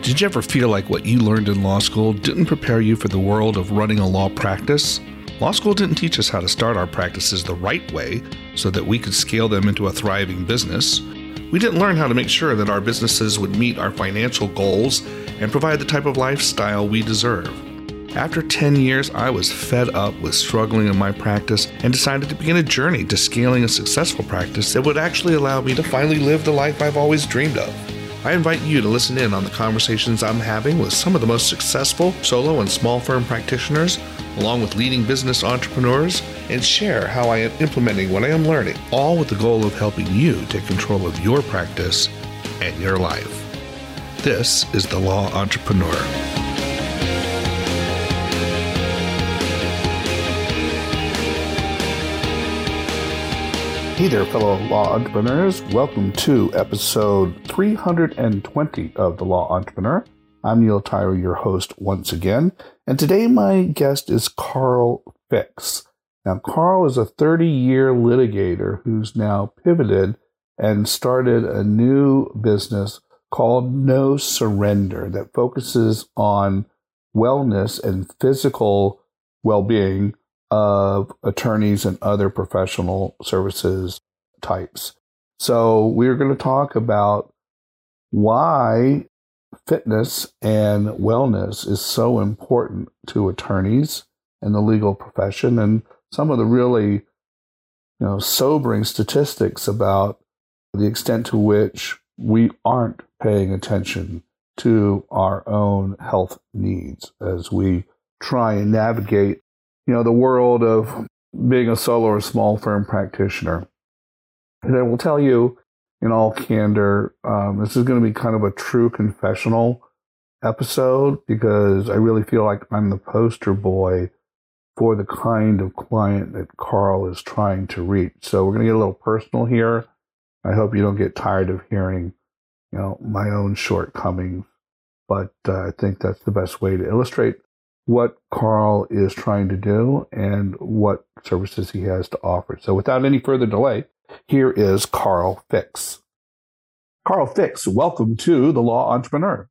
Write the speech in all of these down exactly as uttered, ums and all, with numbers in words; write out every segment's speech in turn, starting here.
Did you ever feel like what you learned in law school didn't prepare you for the world of running a law practice? Law school didn't teach us how to start our practices the right way so that we could scale them into a thriving business. We didn't learn how to make sure that our businesses would meet our financial goals and provide the type of lifestyle we deserve. After ten years, I was fed up with struggling in my practice and decided to begin a journey to scaling a successful practice that would actually allow me to finally live the life I've always dreamed of. I invite you to listen in on the conversations I'm having with some of the most successful solo and small firm practitioners, along with leading business entrepreneurs, and share how I am implementing what I am learning, all with the goal of helping you take control of your practice and your life. This is The Law Entrepreneur. Hey there, fellow law entrepreneurs. Welcome to episode three hundred twenty of The Law Entrepreneur. I'm Neil Tyrer, your host once again. And today my guest is Carl Fix. Now, Carl is a thirty-year litigator who's now pivoted and started a new business called No Surrender that focuses on wellness and physical well-being of attorneys and other professional services types. So we're going to talk about why fitness and wellness is so important to attorneys and the legal profession, and some of the really, you know, sobering statistics about the extent to which we aren't paying attention to our own health needs as we try and navigate, you know, the world of being a solo or small firm practitioner. And I will tell you in all candor, um, this is going to be kind of a true confessional episode because I really feel like I'm the poster boy for the kind of client that Carl is trying to reach. So we're going to get a little personal here. I hope you don't get tired of hearing, you know, my own shortcomings, but uh, I think that's the best way to illustrate what Carl is trying to do and what services he has to offer. So without any further delay, here is Carl Fix. Carl Fix, welcome to The Law Entrepreneur.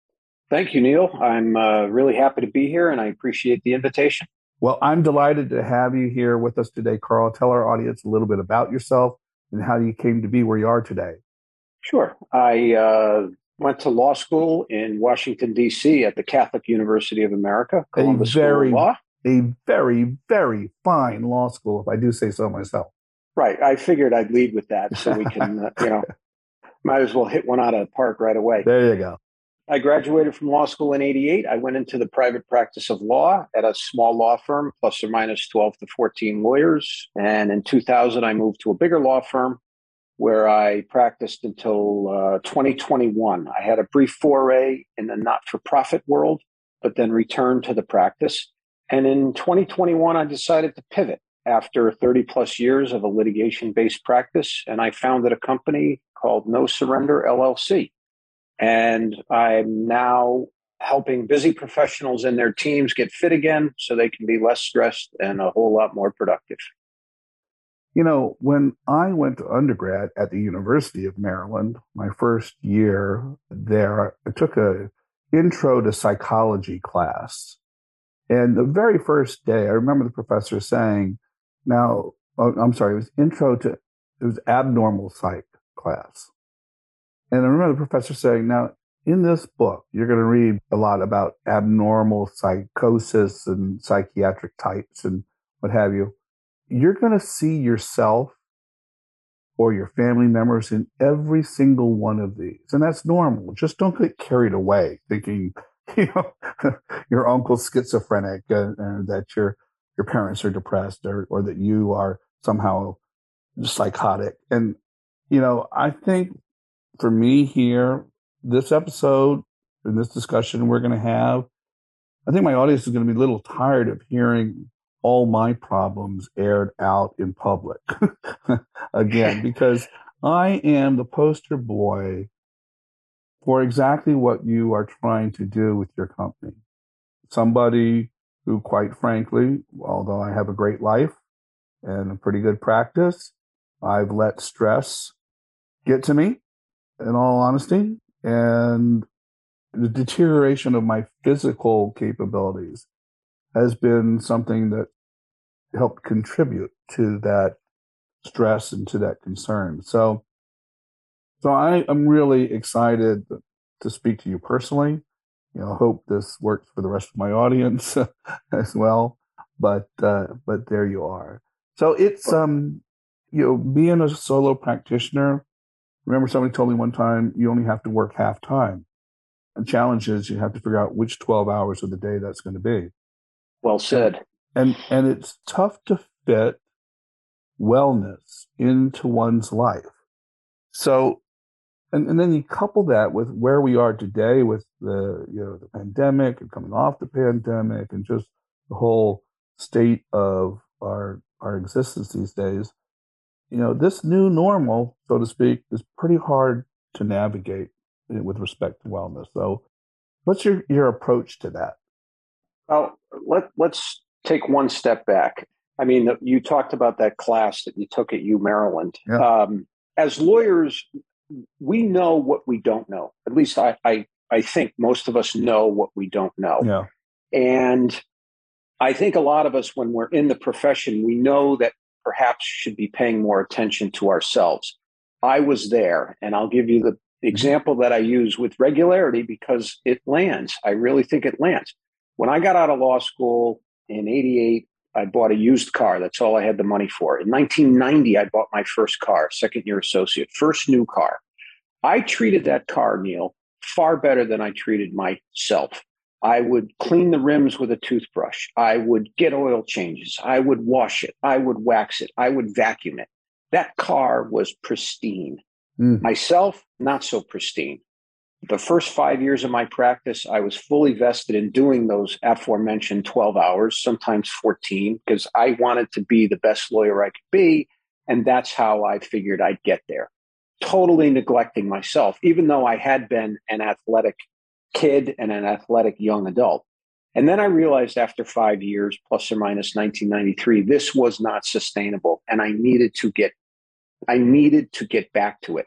Thank you, Neil. I'm uh, really happy to be here, and I appreciate the invitation. Well, I'm delighted to have you here with us today, Carl. Tell our audience a little bit about yourself and how you came to be where you are today. Sure. I uh, went to law school in Washington, D C at the Catholic University of America, Columbus a very, School of Law. A very, very fine law school, if I do say so myself. Right. I figured I'd lead with that so we can, uh, you know, might as well hit one out of the park right away. There you go. I graduated from law school in eighty-eight. I went into the private practice of law at a small law firm, plus or minus twelve to fourteen lawyers. And in two thousand, I moved to a bigger law firm where I practiced until uh, twenty twenty-one. I had a brief foray in the not-for-profit world, but then returned to the practice. And in twenty twenty-one, I decided to pivot after thirty plus years of a litigation-based practice. And I founded a company called No Surrender, L L C. And I'm now helping busy professionals and their teams get fit again so they can be less stressed and a whole lot more productive. You know, when I went to undergrad at the University of Maryland, my first year there, I took a intro to psychology class. And the very first day, I remember the professor saying, now, oh, I'm sorry, it was intro to, it was abnormal psych class. And I remember the professor saying, now, in this book, you're going to read a lot about abnormal psychosis and psychiatric types and what have you. You're going to see yourself or your family members in every single one of these. And that's normal. Just don't get carried away thinking, you know, your uncle's schizophrenic and, and that your your parents are depressed or, or that you are somehow psychotic. And, you know, I think for me here, this episode and this discussion we're going to have, I think my audience is going to be a little tired of hearing all my problems aired out in public again, because I am the poster boy for exactly what you are trying to do with your company. Somebody who, quite frankly, although I have a great life and a pretty good practice, I've let stress get to me, in all honesty. And the deterioration of my physical capabilities has been something that helped contribute to that stress and to that concern. So, so I am really excited to speak to you personally. You know, hope this works for the rest of my audience as well. But uh, but there you are. So it's um, you know, being a solo practitioner. Remember, somebody told me one time you only have to work half time. The challenge is you have to figure out which twelve hours of the day that's going to be. Well said. And and, and it's tough to fit wellness into one's life. So, and, and then you couple that with where we are today with the, you know, the pandemic and coming off the pandemic and just the whole state of our our existence these days. You know, this new normal, so to speak, is pretty hard to navigate with respect to wellness. So what's your, your approach to that? Well, let, let's take one step back. I mean, you talked about that class that you took at U Maryland. Yeah. Um, as lawyers, we know what we don't know. At least I, I, I think most of us know what we don't know. Yeah. And I think a lot of us, when we're in the profession, we know that perhaps should be paying more attention to ourselves. I was there, and I'll give you the example that I use with regularity because it lands. I really think it lands. When I got out of law school in eighty-eight, I bought a used car. That's all I had the money for. In nineteen ninety, I bought my first car, second year associate, first new car. I treated that car, Neil, far better than I treated myself. I would clean the rims with a toothbrush. I would get oil changes. I would wash it. I would wax it. I would vacuum it. That car was pristine. Mm. Myself, not so pristine. The first five years of my practice, I was fully vested in doing those aforementioned twelve hours, sometimes fourteen, because I wanted to be the best lawyer I could be. And that's how I figured I'd get there. Totally neglecting myself, even though I had been an athletic kid and an athletic young adult. And then I realized after five years, plus or minus nineteen ninety-three, this was not sustainable. And I needed to get, I needed to get back to it.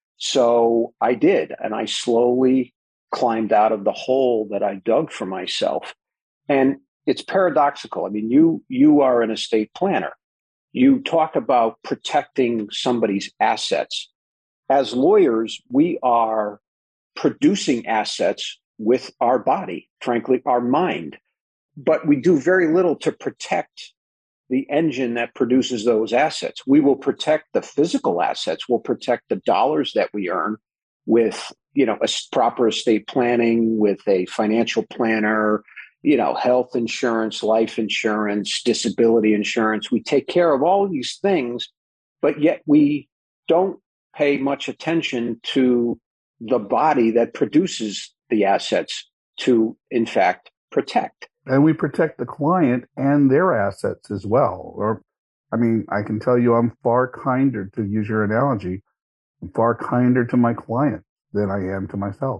So I did. And I slowly climbed out of the hole that I dug for myself. And it's paradoxical. I mean, you, you are an estate planner. You talk about protecting somebody's assets. As lawyers, we are producing assets with our body, frankly, our mind. But we do very little to protect the engine that produces those assets. We will protect the physical assets. We'll protect the dollars that we earn with, you know, a proper estate planning, with a financial planner, you know, health insurance, life insurance, disability insurance. We take care of all of these things, but yet we don't pay much attention to the body that produces the assets to, in fact, protect. And we protect the client and their assets as well. Or, I mean, I can tell you I'm far kinder, to use your analogy, I'm far kinder to my client than I am to myself.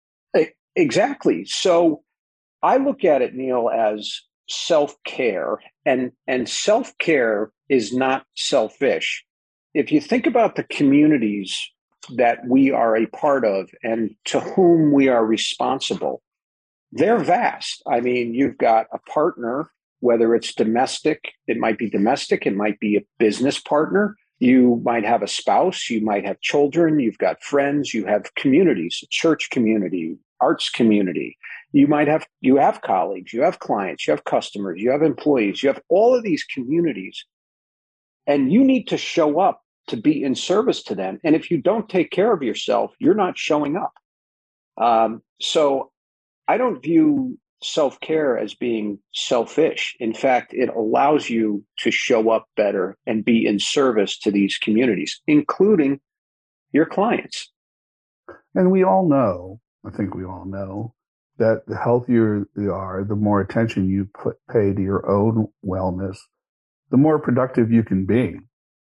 Exactly. So I look at it, Neil, as self-care, and, and self-care is not selfish. If you think about the communities that we are a part of and to whom we are responsible, they're vast. I mean, you've got a partner, whether it's domestic, it might be domestic, it might be a business partner. You might have a spouse, you might have children, you've got friends, you have communities, a church community, arts community. You might have, you have colleagues, you have clients, you have customers, you have employees, you have all of these communities, and you need to show up to be in service to them. And if you don't take care of yourself, you're not showing up. Um, so I don't view self-care as being selfish. In fact, it allows you to show up better and be in service to these communities, including your clients. And we all know, I think we all know, that the healthier you are, the more attention you put, pay to your own wellness, the more productive you can be.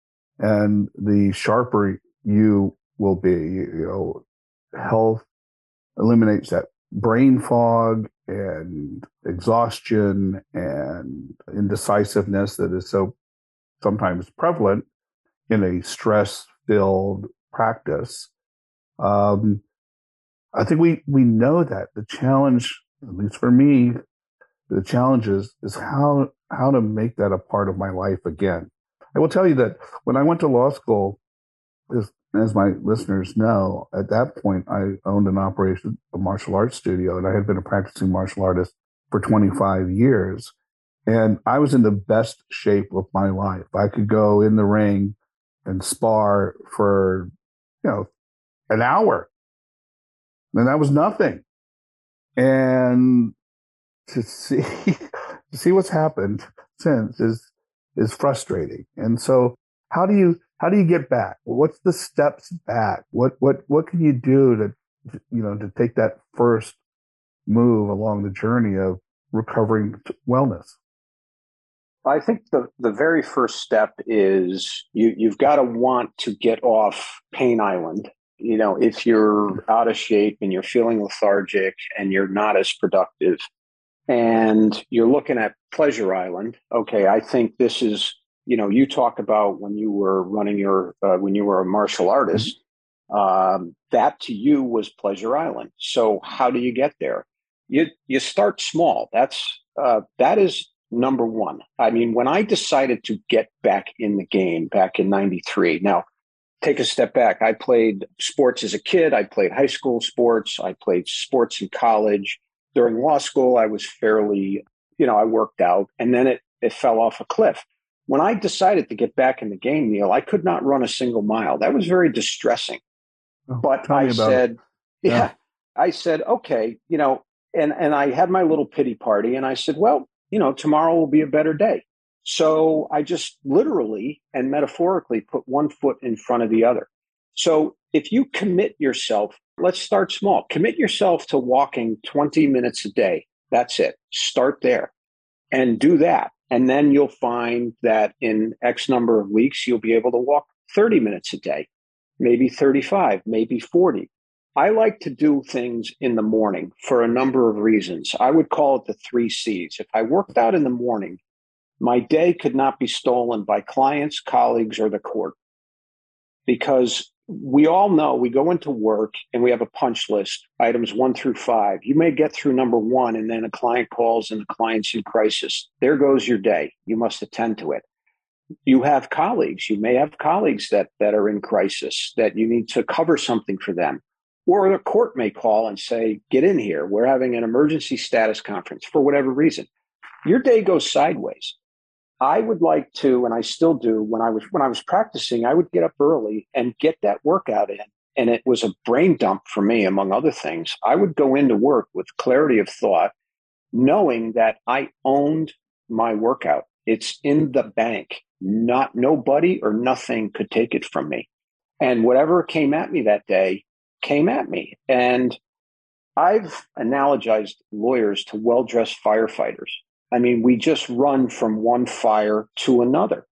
And the sharper you will be. You know, health eliminates that brain fog and exhaustion and indecisiveness that is so sometimes prevalent in a stress-filled practice. Um, I think we, we know that the challenge, at least for me, the challenge is, is how, how to make that a part of my life again. I will tell you that when I went to law school, as, as my listeners know, at that point, I owned and operated a martial arts studio, and I had been a practicing martial artist for twenty-five years. And I was in the best shape of my life. I could go in the ring and spar for, you know, an hour. And that was nothing. And to see to see what's happened since is is frustrating. And so how do you how do you get back? What's the steps back? What what what can you do to you know to take that first move along the journey of recovering to wellness? I think the, the very first step is you, you've got to want to get off pain island. You know, if you're out of shape and you're feeling lethargic and you're not as productive and you're looking at pleasure island, okay, I think this is, you know, you talk about when you were running your, uh, when you were a martial artist, um, that to you was pleasure island. So how do you get there? You, you start small. That's, uh, that is number one. I mean, when I decided to get back in the game back in ninety-three, now take a step back. I played sports as a kid. I played high school sports. I played sports in college. During law school, I was fairly, you know, I worked out, and then it, it fell off a cliff. When I decided to get back in the game, Neil, I could not run a single mile. That was very distressing. Oh, but I said, yeah. yeah, I said, okay, you know, and, and I had my little pity party, and I said, well, you know, tomorrow will be a better day. So I just literally and metaphorically put one foot in front of the other. So if you commit yourself, let's start small. Commit yourself to walking twenty minutes a day. That's it. Start there and do that. And then you'll find that in X number of weeks, you'll be able to walk thirty minutes a day, maybe thirty-five, maybe forty. I like to do things in the morning for a number of reasons. I would call it the three C's. If I worked out in the morning, my day could not be stolen by clients, colleagues, or the court. Because we all know we go into work and we have a punch list, items one through five. You may get through number one and then a client calls and the client's in crisis. There goes your day. You must attend to it. You have colleagues. You may have colleagues that, that are in crisis that you need to cover something for them. Or the court may call and say, get in here. We're having an emergency status conference for whatever reason. Your day goes sideways. I would like to, and I still do, when I was when I was practicing, I would get up early and get that workout in. And it was a brain dump for me, among other things. I would go into work with clarity of thought, knowing that I owned my workout. It's in the bank. Not nobody or nothing could take it from me. And whatever came at me that day came at me. And I've analogized lawyers to well-dressed firefighters. I mean, we just run from one fire to another.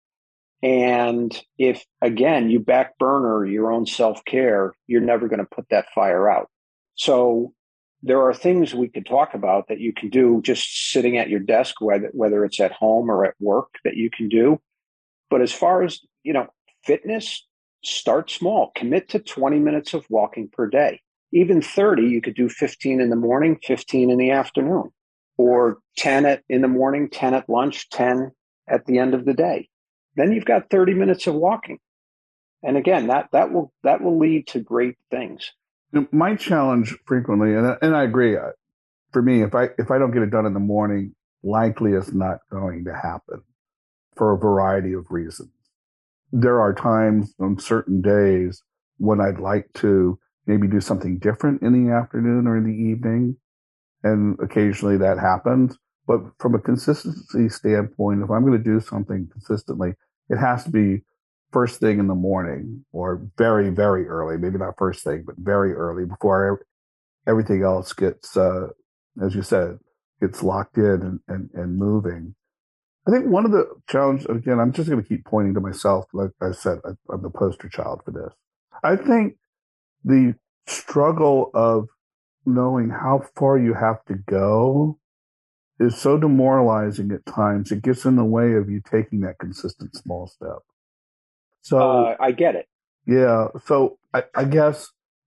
And if, again, you back burner your own self-care, you're never going to put that fire out. So there are things we could talk about that you can do just sitting at your desk, whether, whether it's at home or at work, that you can do. But as far as, you know, fitness, start small. Commit to twenty minutes of walking per day. Even thirty, you could do fifteen in the morning, fifteen in the afternoon, or ten at, in the morning, ten at lunch, ten at the end of the day. Then you've got thirty minutes of walking. And again, that, that will that will lead to great things. My challenge frequently, and, and I agree, for me, if I if I don't get it done in the morning, likely it's not going to happen for a variety of reasons. There are times on certain days when I'd like to maybe do something different in the afternoon or in the evening, and occasionally that happens. But from a consistency standpoint, if I'm going to do something consistently, it has to be first thing in the morning or very, very early, maybe not first thing, but very early before everything else gets, uh, as you said, gets locked in and, and, and moving. I think one of the challenges, again, I'm just going to keep pointing to myself. Like I said, I'm the poster child for this. I think the struggle of knowing how far you have to go is so demoralizing at times. It gets in the way of you taking that consistent small step. So uh, I get it. Yeah. So I, I guess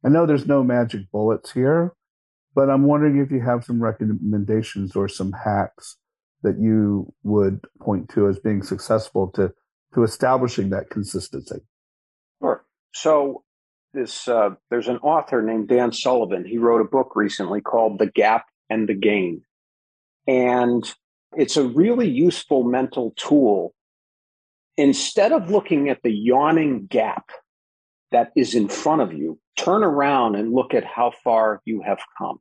I know there's no magic bullets here, but I'm wondering if you have some recommendations or some hacks that you would point to as being successful to, to establishing that consistency. Sure. So this uh, there's an author named Dan Sullivan. He wrote a book recently called The Gap and the Gain. And it's a really useful mental tool. Instead of looking at the yawning gap that is in front of you, turn around and look at how far you have come.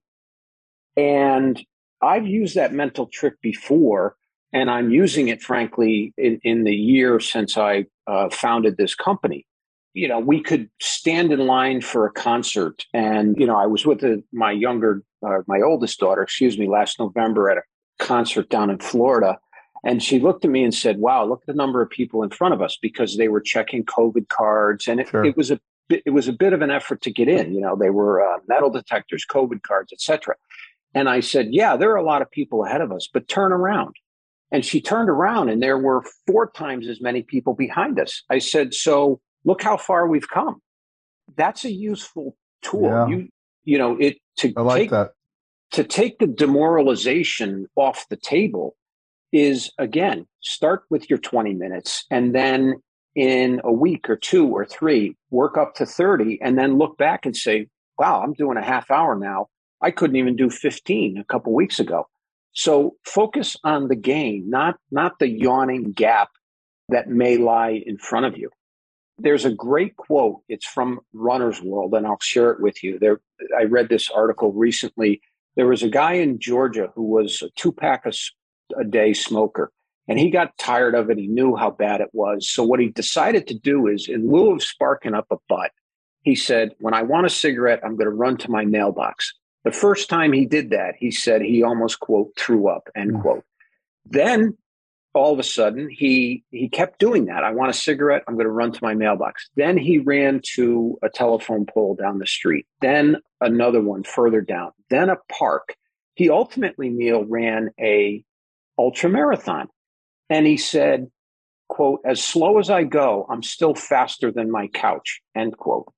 And I've used that mental trick before, and I'm using it, frankly, in, in the year since I uh, founded this company. You know, we could stand in line for a concert. And, you know, I was with the, my younger, uh, my oldest daughter, excuse me, last November at a concert down in Florida. And she looked at me and said, wow, look at the number of people in front of us, because they were checking COVID cards. And it, sure. it was a it was a bit of an effort to get in. You know, they were uh, metal detectors, COVID cards, et cetera. And I said, yeah, there are a lot of people ahead of us, but turn around. And she turned around and there were four times as many people behind us. I said, so look how far we've come. That's a useful tool. Yeah. You, you know, it to I like take that. to take the demoralization off the table is, again, start with your twenty minutes and then in a week or two or three, work up to thirty and then look back and say, wow, I'm doing a half hour now. I couldn't even do fifteen a couple weeks ago. So focus on the gain, not, not the yawning gap that may lie in front of you. There's a great quote. It's from Runner's World, and I'll share it with you. There, I read this article recently. There was a guy in Georgia who was a two-pack a, a day smoker, and he got tired of it. He knew how bad it was. So what he decided to do is, in lieu of sparking up a butt, he said, when I want a cigarette, I'm going to run to my mailbox. The first time he did that, he said he almost, quote, threw up, end mm. quote. Then all of a sudden, he he kept doing that. I want a cigarette. I'm going to run to my mailbox. Then he ran to a telephone pole down the street. Then another one further down. Then a park. He ultimately, Neil, ran a ultra marathon. And he said, quote, as slow as I go, I'm still faster than my couch, end quote.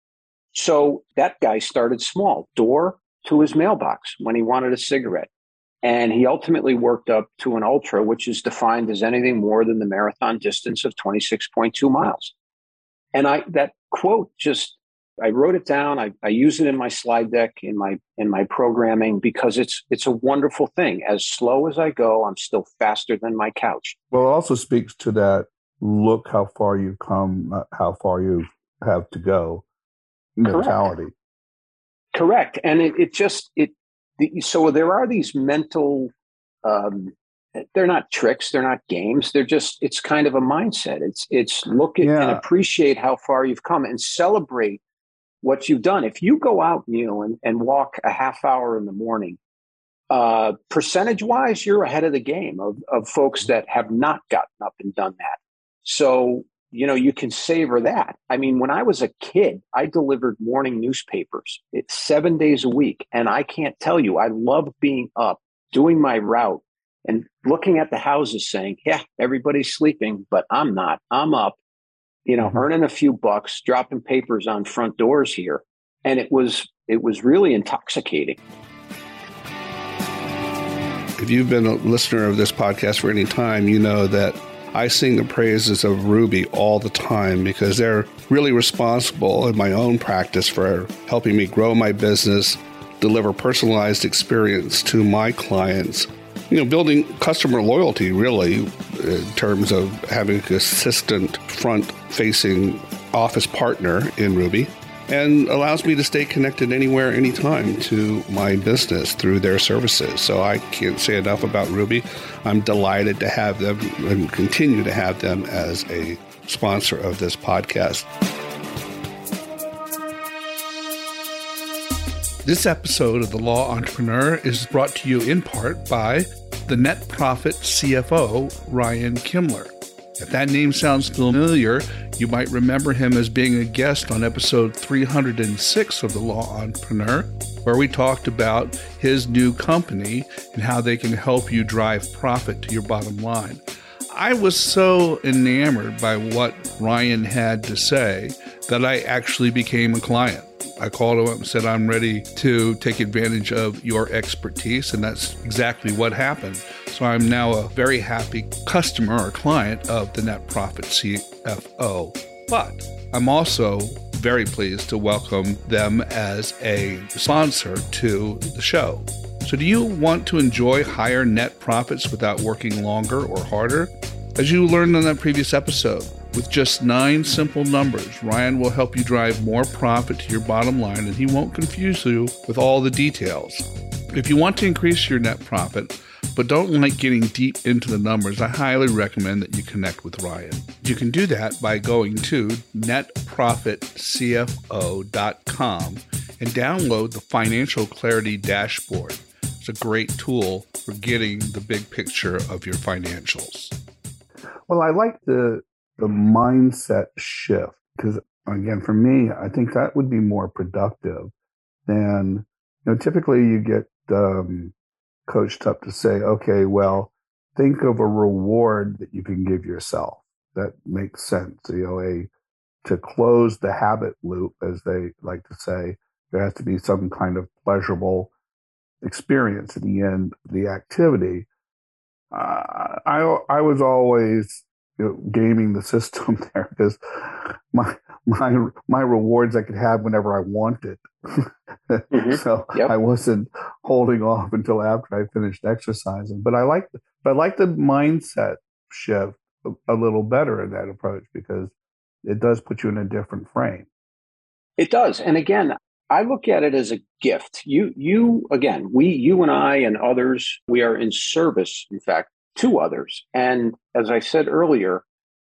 So that guy started small, door to his mailbox when he wanted a cigarette. And he ultimately worked up to an ultra, which is defined as anything more than the marathon distance of twenty-six point two miles. And I that quote just, I wrote it down. I, I use it in my slide deck, in my in my programming, because it's it's a wonderful thing. As slow as I go, I'm still faster than my couch. Well, it also speaks to that, look how far you've come, not how far you have to go mentality. Correct. Correct. And it, it just, it, so there are these mental, um, they're not tricks, they're not games. They're just, it's kind of a mindset. It's, it's look at yeah. and appreciate how far you've come and celebrate what you've done. If you go out, Neil, and, and walk a half hour in the morning, uh, percentage wise, you're ahead of the game of, of folks that have not gotten up and done that. So, you know, you can savor that. I mean, when I was a kid, I delivered morning newspapers. It's seven days a week. And I can't tell you, I love being up, doing my route and looking at the houses saying, yeah, everybody's sleeping, but I'm not. I'm up, you know, mm-hmm. earning a few bucks, dropping papers on front doors here. And it was, it was really intoxicating. If you've been a listener of this podcast for any time, you know that I sing the praises of Ruby all the time because they're really responsible in my own practice for helping me grow my business, deliver personalized experience to my clients, you know, building customer loyalty really in terms of having a consistent front-facing office partner in Ruby, and allows me to stay connected anywhere, anytime to my business through their services. So I can't say enough about Ruby. I'm delighted to have them and continue to have them as a sponsor of this podcast. This episode of The Law Entrepreneur is brought to you in part by the Net Profit C F O, Ryan Kimler. If that name sounds familiar, you might remember him as being a guest on episode three hundred six of The Law Entrepreneur, where we talked about his new company and how they can help you drive profit to your bottom line. I was so enamored by what Ryan had to say that I actually became a client. I called him up and said, I'm ready to take advantage of your expertise. And that's exactly what happened. So I'm now a very happy customer or client of the Net Profit C F O. But I'm also very pleased to welcome them as a sponsor to the show. So do you want to enjoy higher net profits without working longer or harder? As you learned on that previous episode, with just nine simple numbers, Ryan will help you drive more profit to your bottom line, and he won't confuse you with all the details. If you want to increase your net profit, but don't like getting deep into the numbers, I highly recommend that you connect with Ryan. You can do that by going to net profit c f o dot com and download the Financial Clarity Dashboard. It's a great tool for getting the big picture of your financials. Well, I like the the mindset shift because, again, for me, I think that would be more productive than, you know, typically you get um, coached up to say, okay, well, think of a reward that you can give yourself. That makes sense. You know, a to close the habit loop, as they like to say, there has to be some kind of pleasurable experience at the end of the activity. Uh, I I was always, you know, gaming the system there because my my my rewards I could have whenever I wanted. mm-hmm. So yep. I wasn't holding off until after I finished exercising. But I like but I like the mindset shift a, a little better in that approach because it does put you in a different frame. It does, and again, I look at it as a gift. You, you, again, we, you and I and others, we are in service, in fact, to others. And as I said earlier,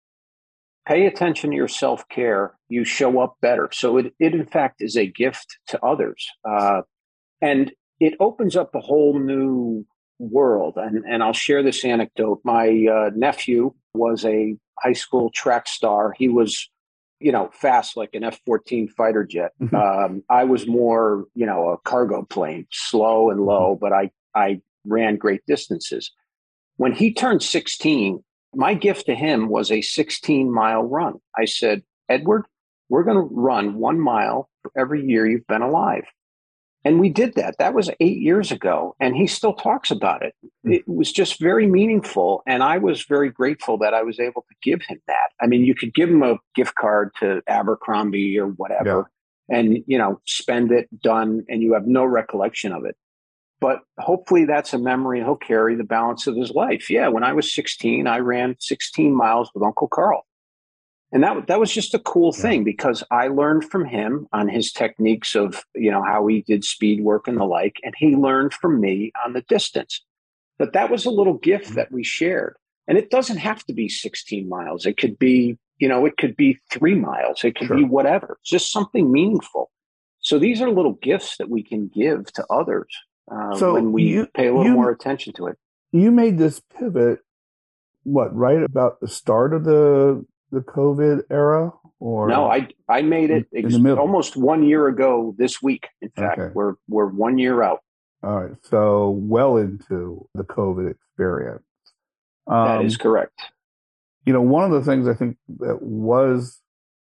pay attention to your self-care. You show up better. So it, it in fact, is a gift to others. Uh, and it opens up a whole new world. And, and I'll share this anecdote. My uh, nephew was a high school track star. He was you know, fast like an F fourteen fighter jet. Mm-hmm. Um, I was more, you know, a cargo plane, slow and low, but I, I ran great distances. When he turned sixteen, my gift to him was a sixteen mile run. I said, Edward, we're going to run one mile for every year you've been alive. And we did that. That was eight years ago. And he still talks about it. It was just very meaningful. And I was very grateful that I was able to give him that. I mean, you could give him a gift card to Abercrombie or whatever, yeah. and, you know, spend it, done, and you have no recollection of it. But hopefully that's a memory he'll carry the balance of his life. Yeah, when I was sixteen, I ran sixteen miles with Uncle Carl. And that, that was just a cool thing because I learned from him on his techniques of, you know, how he did speed work and the like, and he learned from me on the distance. But that was a little gift that we shared. And it doesn't have to be sixteen miles. It could be, you know, it could be three miles. It could sure. be whatever. It's just something meaningful. So these are little gifts that we can give to others uh, so when we you, pay a little you, more attention to it. You made this pivot, what, right about the start of the the COVID era? Or no, I I made it ex- almost one year ago this week. In fact, okay. we're we're one year out. All right, so well into the COVID experience. Um, that is correct. You know, one of the things I think that was,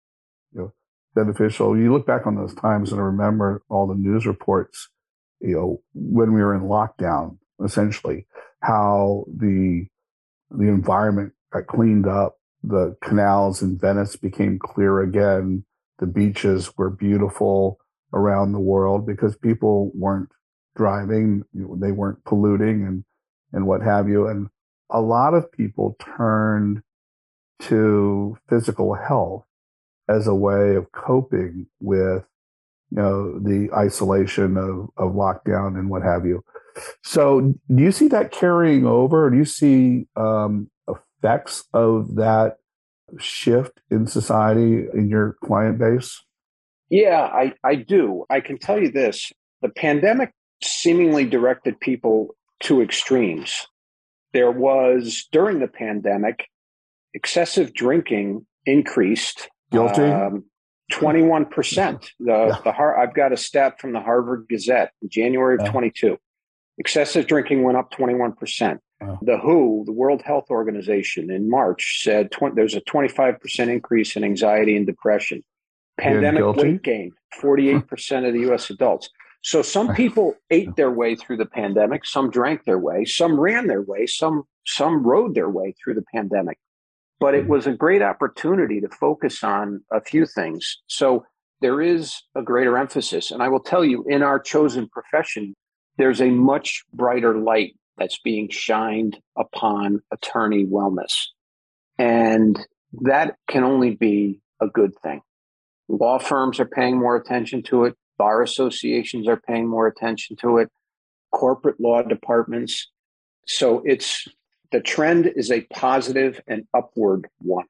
you know, beneficial. You look back on those times, and I remember all the news reports. You know, when we were in lockdown, essentially, how the the environment got cleaned up. The canals in Venice became clear again. The beaches were beautiful around the world because people weren't driving, you know, they weren't polluting and, and what have you. And a lot of people turned to physical health as a way of coping with, you know, the isolation of, of lockdown and what have you. So do you see that carrying over? Or do you see um, effects of that shift in society in your client base? Yeah, I, I do. I can tell you this. The pandemic seemingly directed people to extremes. There was, during the pandemic, excessive drinking increased. Guilty? Um, twenty-one percent. The, yeah. the Har- I've got a stat from the Harvard Gazette in January of yeah. twenty-two. Excessive drinking went up twenty-one percent. Wow. The W H O, the World Health Organization, in March said tw- there's a twenty-five percent increase in anxiety and depression. Pandemic weight gain, forty-eight percent of the U S adults. So some people ate their way through the pandemic, some drank their way, some ran their way, some some rode their way through the pandemic. But it was a great opportunity to focus on a few things. So there is a greater emphasis. And I will tell you, in our chosen profession, there's a much brighter light that's being shined upon attorney wellness. And that can only be a good thing. Law firms are paying more attention to it. Bar associations are paying more attention to it. Corporate law departments. So it's the trend is a positive and upward one.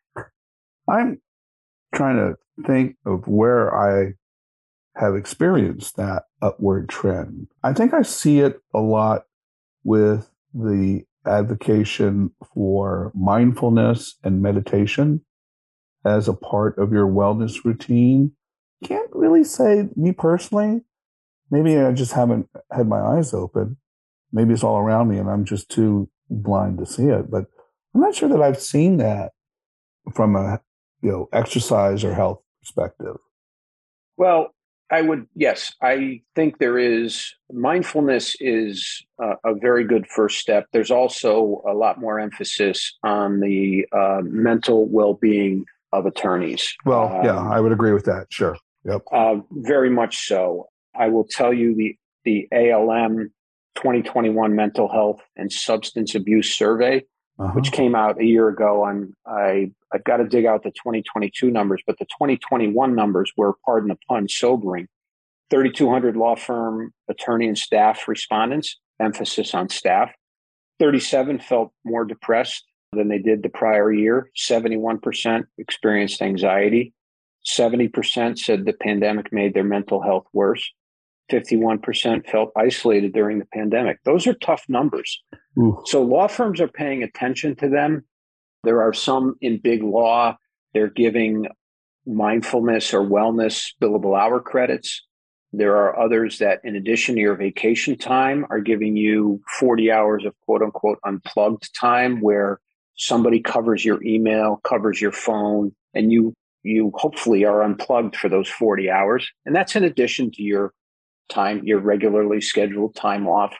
I'm trying to think of where I have experienced that upward trend. I think I see it a lot with the advocation for mindfulness and meditation as a part of your wellness routine. Can't really say me personally. Maybe I just haven't had my eyes open. Maybe it's all around me and I'm just too blind to see it. But I'm not sure that I've seen that from a you know exercise or health perspective. Well, I would, yes, I think there is. Mindfulness is uh, a very good first step. There's also a lot more emphasis on the uh, mental well-being of attorneys. Well, um, yeah, I would agree with that. Sure. Yep. Uh, very much so. I will tell you the, the A L M twenty twenty-one Mental Health and Substance Abuse Survey, uh-huh. which came out a year ago. I'm, I, I've got to dig out the twenty twenty-two numbers, but the twenty twenty-one numbers were, pardon the pun, sobering. thirty-two hundred law firm attorney and staff respondents, emphasis on staff. thirty-seven felt more depressed than they did the prior year. seventy-one percent experienced anxiety. seventy percent said the pandemic made their mental health worse. fifty-one percent felt isolated during the pandemic. Those are tough numbers. Ooh. So law firms are paying attention to them. There are some in big law, they're giving mindfulness or wellness billable hour credits. There are others that, in addition to your vacation time, are giving you forty hours of quote unquote unplugged time where somebody covers your email, covers your phone, and you you hopefully are unplugged for those forty hours. And that's in addition to your time, your regularly scheduled time off.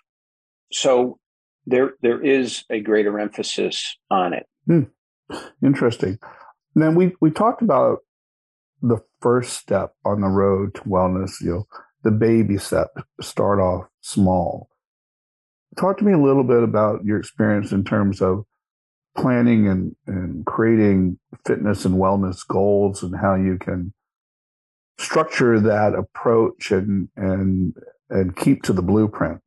So there there is a greater emphasis on it. Hmm. Interesting. Then we, we talked about the first step on the road to wellness, you know, the baby step, start off small. Talk to me a little bit about your experience in terms of planning and, and creating fitness and wellness goals and how you can structure that approach and and and keep to the blueprint.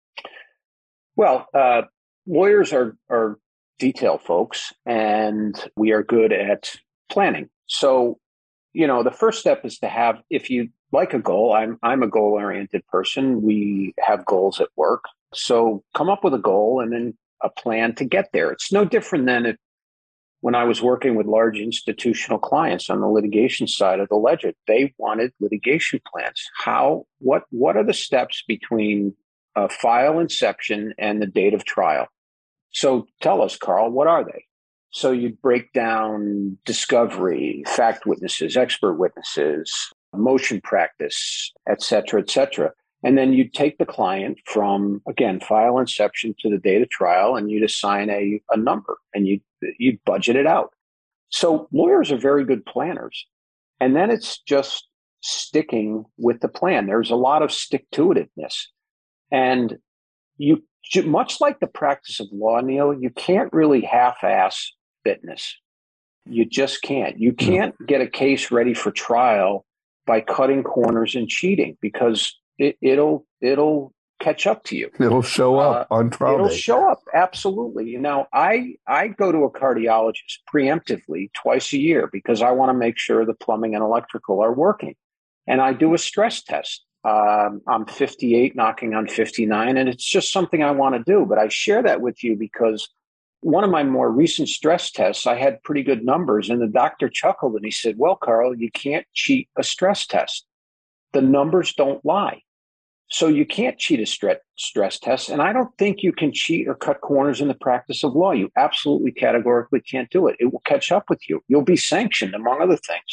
Well, uh, lawyers are are detail folks, and we are good at planning. So, you know, the first step is to have, if you like a goal, I'm I'm a goal-oriented person. We have goals at work. So come up with a goal and then a plan to get there. It's no different than if when I was working with large institutional clients on the litigation side of the ledger, they wanted litigation plans. How, what, what are the steps between uh, file inception and the date of trial? So tell us, Carl, what are they? So you break down discovery, fact witnesses, expert witnesses, motion practice, et cetera, et cetera. And then you take the client from, again, file inception to the date of trial, and you'd assign a, a number and you you budget it out. So lawyers are very good planners. And then it's just sticking with the plan. There's a lot of stick-to-itiveness. And you, much like the practice of law, Neil, you can't really half-ass fitness. You just can't. You can't get a case ready for trial by cutting corners and cheating, because it, it'll it'll catch up to you. It'll show up uh, on trial It'll day. show up, absolutely. Now, I I go to a cardiologist preemptively twice a year because I want to make sure the plumbing and electrical are working. And I do a stress test. Um, I'm fifty-eight, knocking on fifty-nine, and it's just something I want to do. But I share that with you because one of my more recent stress tests, I had pretty good numbers, and the doctor chuckled and he said, well, Carl, you can't cheat a stress test. The numbers don't lie. So you can't cheat a stre- stress test. And I don't think you can cheat or cut corners in the practice of law. You absolutely categorically can't do it. It will catch up with you. You'll be sanctioned, among other things.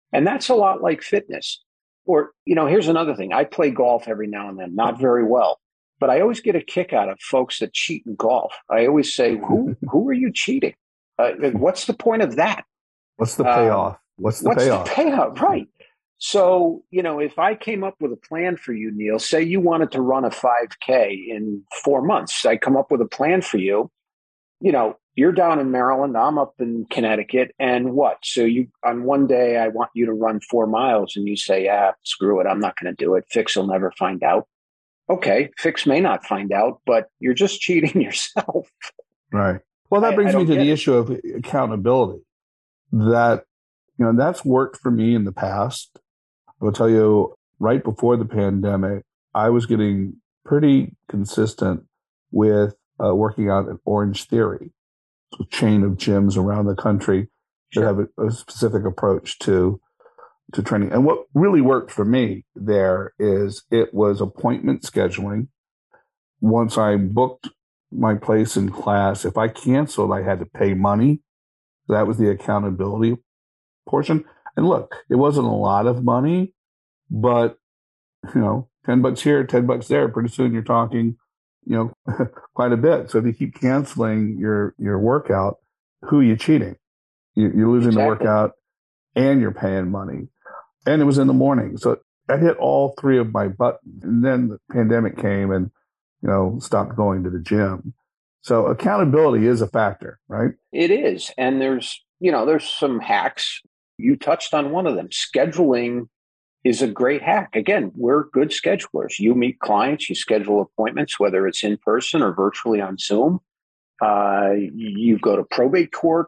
And that's a lot like fitness. Or, you know, here's another thing. I play golf every now and then, not very well, but I always get a kick out of folks that cheat in golf. I always say, who, who are you cheating? Uh, what's the point of that? What's the Um, payoff? What's the what's payoff? the payoff? Right. So, you know, if I came up with a plan for you, Neil, say you wanted to run a five K in four months, I come up with a plan for you. You know, you're down in Maryland, I'm up in Connecticut, and what? So you, on one day, I want you to run four miles, and you say, ah, screw it, I'm not going to do it. Fix will never find out. Okay, Fix may not find out, but you're just cheating yourself. Right. Well, that I, I brings me don't to get the it. issue of accountability. That, you know, that's worked for me in the past. I will tell you, right before the pandemic, I was getting pretty consistent with uh, working out at Orange Theory, a chain of gyms around the country that Sure. have a, a specific approach to to training. And what really worked for me there is it was appointment scheduling. Once I booked my place in class, if I canceled, I had to pay money. That was the accountability portion. And look, it wasn't a lot of money, but you know, ten bucks here, ten bucks there, pretty soon you're talking, you know, quite a bit. So if you keep canceling your, your workout, who are you cheating? You, you're losing the Exactly. workout and you're paying money. And it was in the morning. So I hit all three of my buttons. And then the pandemic came and, you know, stopped going to the gym. So accountability is a factor, right? It is. And there's, you know, there's some hacks. You touched on one of them. Scheduling is a great hack. Again, we're good schedulers. You meet clients, you schedule appointments, whether it's in person or virtually on Zoom. Uh, you go to probate court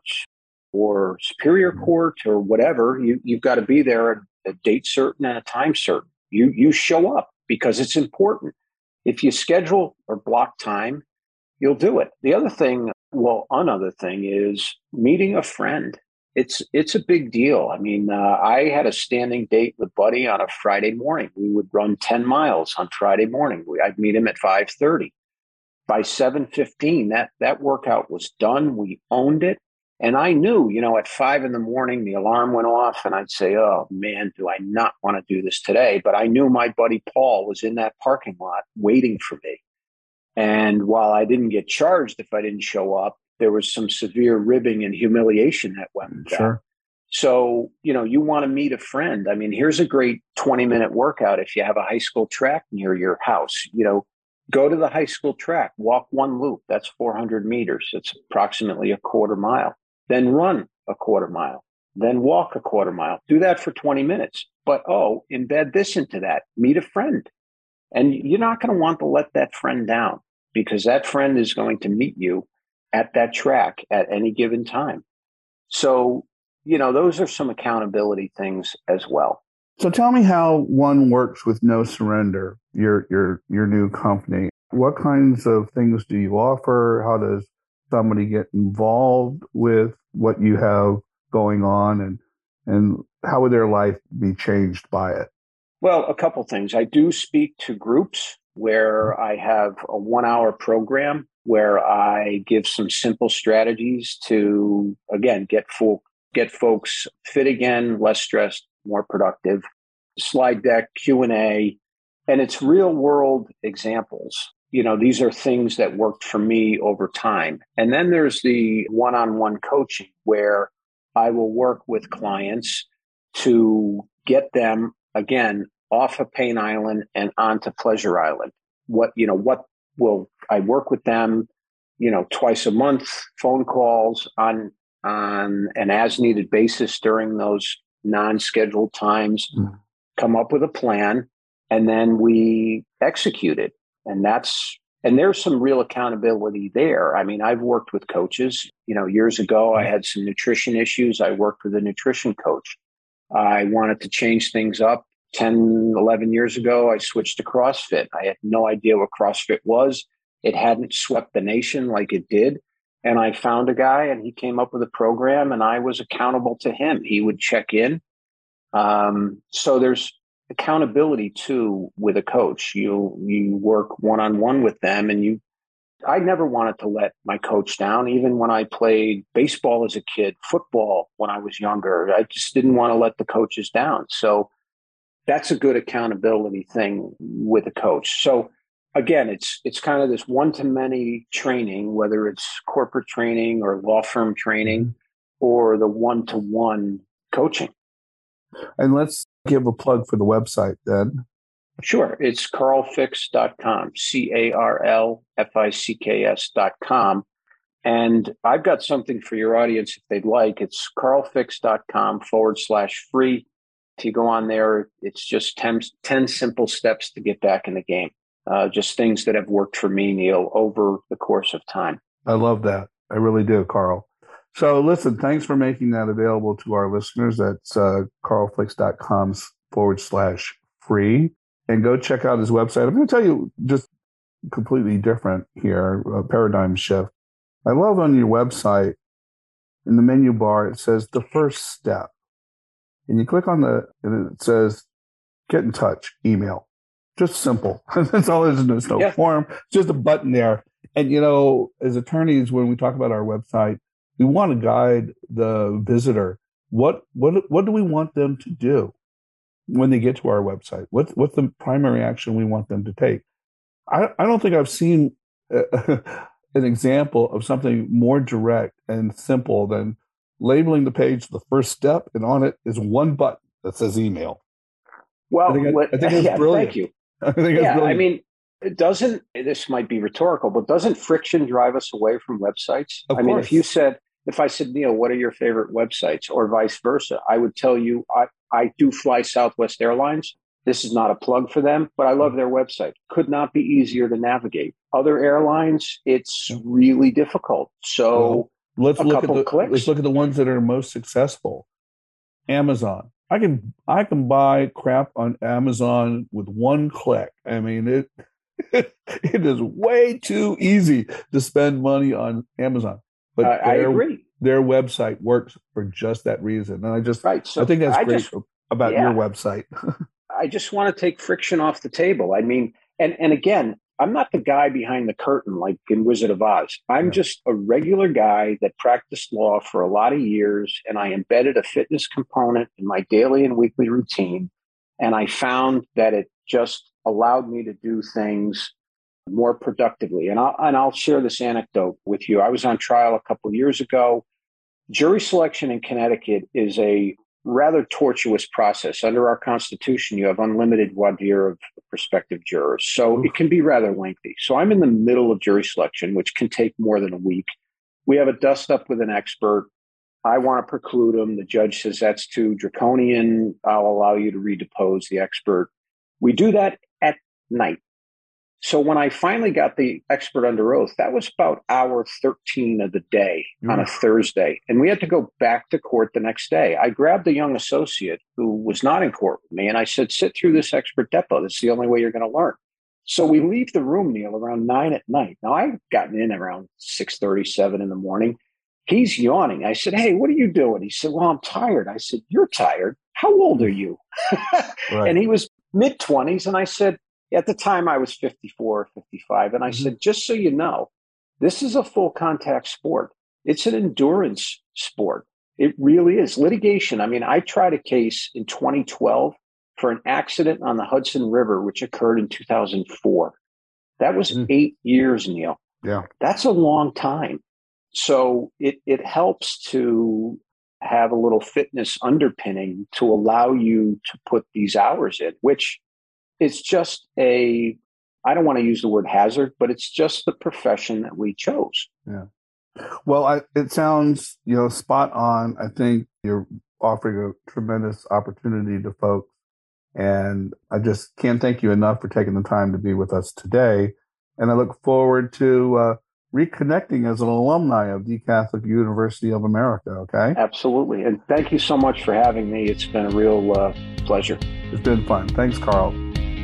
or superior court or whatever. You, you've got to be there at a date certain and a time certain. You, you show up because it's important. If you schedule or block time, you'll do it. The other thing, well, another thing is meeting a friend. It's it's a big deal. I mean, uh, I had a standing date with Buddy on a Friday morning. We would run ten miles on Friday morning. We, I'd meet him at five thirty. By seven fifteen, that that workout was done. We owned it. And I knew, you know, at five in the morning, the alarm went off and I'd say, oh man, do I not want to do this today? But I knew my buddy Paul was in that parking lot waiting for me. And while I didn't get charged if I didn't show up, there was some severe ribbing and humiliation that went with that. Sure. So, you know, you want to meet a friend. I mean, here's a great twenty minute workout. If you have a high school track near your house, you know, go to the high school track, walk one loop. That's four hundred meters. It's approximately a quarter mile. Then run a quarter mile. Then walk a quarter mile. Do that for twenty minutes. But, oh, embed this into that. Meet a friend. And you're not going to want to let that friend down because that friend is going to meet you at that track at any given time. So, you know, those are some accountability things as well. So tell me how one works with No Surrender, your your your new company. What kinds of things do you offer? How does somebody get involved with what you have going on, and and how would their life be changed by it? Well, a couple things. I do speak to groups where I have a one hour program where I give some simple strategies to, again, get full, get folks fit again, less stressed, more productive. Slide deck, Q and A, and it's real world examples. You know, these are things that worked for me over time. And then there's the one-on-one coaching where I will work with clients to get them, again, off of Pain Island and onto Pleasure Island. What, you know, what will I work with them, you know, twice a month, phone calls on, on an as needed basis during those non-scheduled times, mm-hmm. come up with a plan, and then we execute it. And that's, and there's some real accountability there. I mean, I've worked with coaches, you know, years ago, I had some nutrition issues. I worked with a nutrition coach. I wanted to change things up. ten, eleven years ago, I switched to CrossFit. I had no idea what CrossFit was. It hadn't swept the nation like it did. And I found a guy and he came up with a program and I was accountable to him. He would check in. Um, so there's accountability too with a coach. You, you work one-on-one with them and you I never wanted to let my coach down, even when I played baseball as a kid, football when I was younger. I just didn't want to let the coaches down. So that's a good accountability thing with a coach. So again, it's it's kind of this one-to-many training, whether it's corporate training or law firm training, mm-hmm. or the one-to-one coaching. And let's give a plug for the website then. Sure. It's carl fix dot com, C A R L F I C K S dot com. And I've got something for your audience if they'd like. It's carlfix.com forward slash free. If you go on there, it's just ten, ten simple steps to get back in the game. Uh, just things that have worked for me, Neil, over the course of time. I love that. I really do, Carl. So listen, thanks for making that available to our listeners. That's uh, carlfix.com forward slash free. And go check out his website. I'm going to tell you just completely different here, a paradigm shift. I love on your website, in the menu bar, it says the first step. And you click on the, and it says, get in touch, email. Just simple. That's all it is. There's no yeah. form. It's just a button there. And, you know, as attorneys, when we talk about our website, we want to guide the visitor. What, what, what do we want them to do when they get to our website? What's, what's the primary action we want them to take? I, I don't think I've seen uh, an example of something more direct and simple than labeling the page the first step, and on it is one button that says email. Well, I think, what, I, I think that's yeah, brilliant. Thank you. I think yeah, brilliant. I mean, it doesn't, this might be rhetorical, but doesn't friction drive us away from websites? Of I mean, course. if you said, if I said, Neil, what are your favorite websites, or vice versa, I would tell you, I, I do fly Southwest Airlines. This is not a plug for them, but I love their website. Could not be easier to navigate. Other airlines, it's really difficult. So well, let's a look couple at the clicks. let's look at the ones that are most successful. Amazon. I can I can buy crap on Amazon with one click. I mean it it is way too easy to spend money on Amazon. But uh, I their, agree. Their website works for just that reason. And I just right. so I think that's I great just, about yeah. your website. I just want to take friction off the table. I mean, and, and again, I'm not the guy behind the curtain like in Wizard of Oz. I'm yeah. just a regular guy that practiced law for a lot of years, and I embedded a fitness component in my daily and weekly routine. And I found that it just allowed me to do things more productively. And I'll, and I'll share this anecdote with you. I was on trial a couple of years ago. Jury selection in Connecticut is a rather tortuous process. Under our Constitution, you have unlimited voir dire of prospective jurors. So Oof. It can be rather lengthy. So I'm in the middle of jury selection, which can take more than a week. We have a dust up with an expert. I want to preclude him. The judge says that's too draconian. I'll allow you to redepose the expert. We do that at night. So when I finally got the expert under oath, that was about hour thirteen of the day mm. on a Thursday. And we had to go back to court the next day. I grabbed a young associate who was not in court with me, and I said, sit through this expert depo. That's the only way you're going to learn. So we leave the room, Neil, around nine at night. Now, I've gotten in around six thirty, seven in the morning. He's yawning. I said, hey, what are you doing? He said, well, I'm tired. I said, you're tired? How old are you? Right. And he was mid-twenties. And I said, at the time, I was fifty-four, fifty-five. And I mm-hmm. said, just so you know, this is a full contact sport. It's an endurance sport. It really is. Litigation. I mean, I tried a case in twenty twelve for an accident on the Hudson River, which occurred in two thousand four. That was mm. eight years, Neil. Yeah. That's a long time. So it, it helps to have a little fitness underpinning to allow you to put these hours in, which it's just a, I don't want to use the word hazard, but it's just the profession that we chose. Yeah. Well, I, it sounds, you know, spot on. I think you're offering a tremendous opportunity to folks. And I just can't thank you enough for taking the time to be with us today. And I look forward to uh, reconnecting as an alumni of the Catholic University of America, okay? Absolutely. And thank you so much for having me. It's been a real uh, pleasure. It's been fun. Thanks, Carl.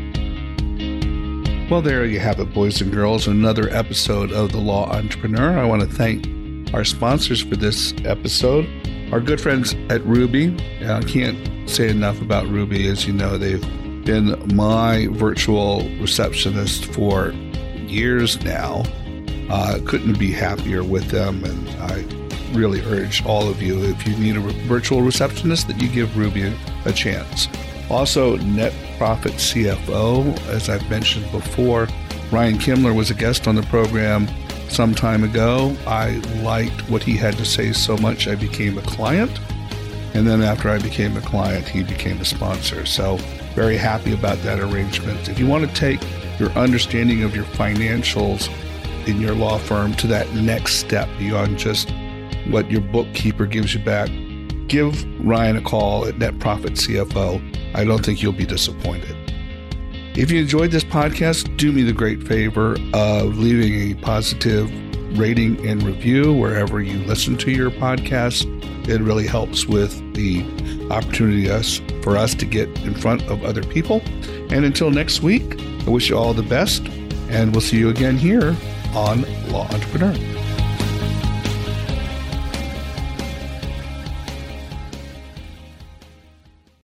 Well, there you have it, boys and girls, another episode of The Law Entrepreneur. I want to thank our sponsors for this episode, our good friends at Ruby. I can't say enough about Ruby. As you know, they've been my virtual receptionist for years now. Uh, couldn't be happier with them, and I really urge all of you, if you need a re- virtual receptionist, that you give Ruby a chance. Also, Net Profit C F O, as I've mentioned before, Ryan Kimler was a guest on the program some time ago. I liked what he had to say so much I became a client. And then after I became a client, he became a sponsor. So very happy about that arrangement. If you want to take your understanding of your financials in your law firm to that next step beyond just what your bookkeeper gives you back, give Ryan a call at Net Profit C F O. I don't think you'll be disappointed. If you enjoyed this podcast, do me the great favor of leaving a positive rating and review wherever you listen to your podcast. It really helps with the opportunity us, for us to get in front of other people. And until next week, I wish you all the best, and we'll see you again here on Law Entrepreneur.